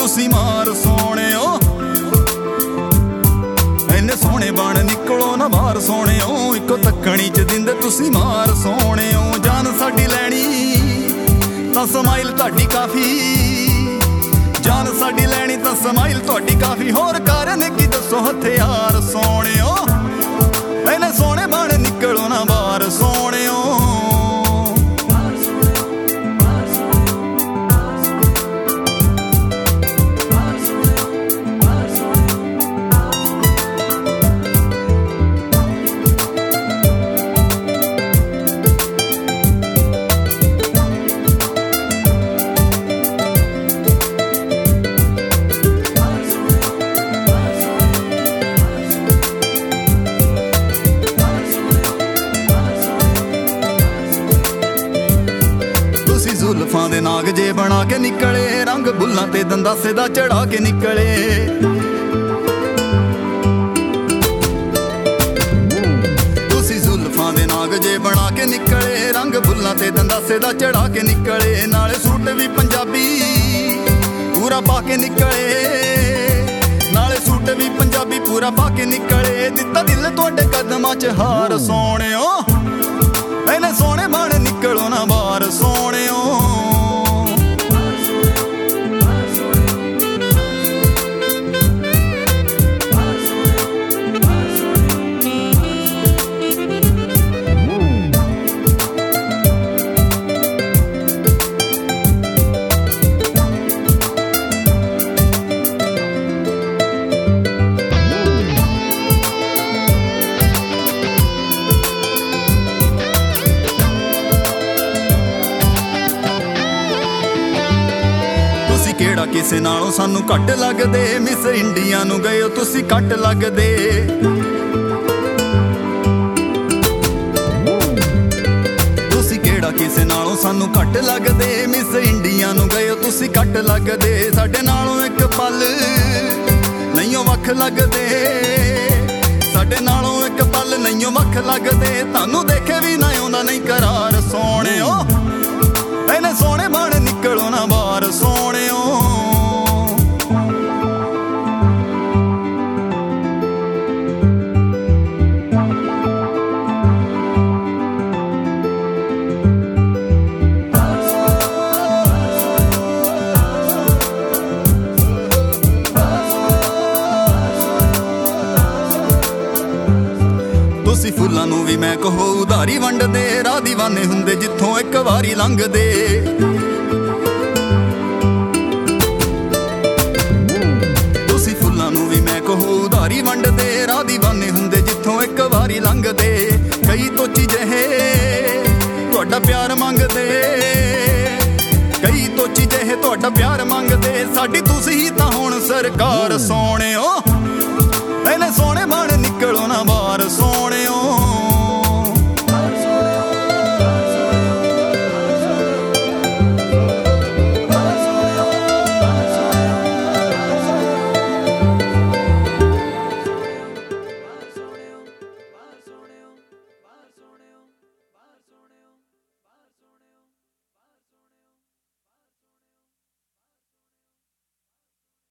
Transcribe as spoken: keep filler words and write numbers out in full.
ਤੁਸੀਂ ਮਾਰ ਸੋਹਣਿਓ। ਇੰਨੇ ਸੋਹਣੇ ਬਣ ਨਿਕਲੋ ਨਾ ਬਾਹਰ ਸੋਹਣਿਓ, ਇੱਕੋ ਤੱਕਣੀ ਚ ਦਿੰਦੇ ਤੁਸੀਂ ਮਾਰ ਸੋਹਣਿਓ। ਜਾਨ ਸਾਡੀ ਲੈਣੀ ਤਾਂ ਸਮਾਈਲ ਤੁਹਾਡੀ ਕਾਫੀ, ਜਾਨ ਸਾਡੀ ਲੈਣੀ ਤਾਂ ਸਮਾਈਲ ਤੁਹਾਡੀ ਕਾਫੀ। ਹੋਰ ਕਾਰਨ ਕੀ ਦੱਸੋ ਹਥਿਆਰ ਸੋਹਣਿਓ, ਇੰਨੇ ਸੋਹਣੇ ਬਣ ਨਿਕਲੋ ਨਾ ਬਾਹਰ ਸੋਹਣਿਓ। ਜ਼ੁਲਫਾਂ ਦੇ ਨਾਗ ਜੇ ਬਣਾ ਕੇ ਨਿਕਲੇ, ਰੰਗ ਬੁੱਲਾਂ ਤੇ ਦੰਦਾਸੇ ਦਾ ਚੜਾ ਕੇ ਨਿਕਲੇ। ਤੁਸੀਂ ਜ਼ੁਲਫਾਂ ਦੇ ਨਾਗ ਜੇ ਬਣਾ ਕੇ ਨਿਕਲੇ, ਰੰਗ ਬੁੱਲਾਂ ਤੇ ਦੰਦਾਸੇ ਦਾ ਚੜਾ ਕੇ ਨਿਕਲੇ। ਨਾਲੇ ਸੂਟ ਵੀ ਪੰਜਾਬੀ ਪੂਰਾ ਪਾ ਕੇ ਨਿਕਲੇ, ਨਾਲੇ ਸੂਟ ਵੀ ਪੰਜਾਬੀ ਪੂਰਾ ਪਾ ਕੇ ਨਿਕਲੇ। ਦਿੱਤਾ ਦਿਲ ਤੁਹਾਡੇ ਕਦਮਾਂ ਚ ਹਾਰ ਸੋਹਣਿਓ, ਇੰਨੇ ਸੋਹਣੇ ਬਣ ਨਿਕਲੋ ਨਾ ਬਾਹਰ ਸੋਹਣਿਓ। ਕਿਹੜਾ ਕਿਸੇ ਨਾਲੋਂ ਸਾਨੂੰ ਘੱਟ ਲੱਗਦੇ, ਮਿਸ ਇੰਡੀਆ ਨੂੰ ਗਏ ਹੋ ਤੁਸੀਂ ਘੱਟ ਲੱਗਦੇ। ਤੁਸੀਂ ਕਿਹੜਾ ਕਿਸੇ ਨਾਲੋਂ ਸਾਨੂੰ ਘੱਟ ਲੱਗਦੇ, ਮਿਸ ਇੰਡੀਆ ਨੂੰ ਗਏ ਹੋ ਤੁਸੀਂ ਘੱਟ ਲੱਗਦੇ। ਸਾਡੇ ਨਾਲੋਂ ਇੱਕ ਪਲ ਨਹੀਂਓ ਵੱਖ ਲੱਗਦੇ, ਸਾਡੇ ਨਾਲੋਂ ਇੱਕ ਪਲ ਨਹੀਂਓ ਵੱਖ ਲੱਗਦੇ। ਤੁਹਾਨੂੰ ਦੇਖੇ ਵੀ ਨਾ ਆਉਂਦਾ ਨਹੀਂ ਕਰਾਰ ਸੋਹਣਿਓ, ਇੰਨੇ ਸੋਹਣੇ ਬਣ ਨਿਕਲੋ ਨਾ ਬਾਹਰ ਸੋਹਣਿਓ। ਤੁਸੀਂ ਫੁੱਲਾਂ ਨੂੰ ਵੀ ਮੈਂ ਕਹੋ ਉਧਾਰੀ ਵੰਡਦੇ, ਰਾਹ ਦੀਵਾਨੇ ਹੁੰਦੇ ਜਿੱਥੋਂ ਇੱਕ ਵਾਰੀ ਲੰਘਦੇ। ਤੁਸੀਂ ਫੁੱਲਾਂ ਨੂੰ ਵੀ ਮੈਂ ਕਹੋ ਉਧਾਰੀ ਵੰਡਦੇ, ਰਾਹ ਦੀਵਾਨੇ ਹੁੰਦੇ ਜਿੱਥੋਂ ਇੱਕ ਵਾਰੀ ਲੰਘਦੇ। ਕਈ ਤੋਚੀ ਜਿਹੇ ਤੁਹਾਡਾ ਪਿਆਰ ਮੰਗਦੇ, ਕਈ ਤੋਚੀ ਜਿਹੇ ਤੁਹਾਡਾ ਪਿਆਰ ਮੰਗਦੇ। ਸਾਡੀ ਤੁਸੀਂ ਤਾਂ ਹੁਣ ਸਰਕਾਰ ਸੋਹਣਿਓ, ਇੰਨੇ ਸੋਹਣੇ ਬਣ ਨਿਕਲੋ ਨਾ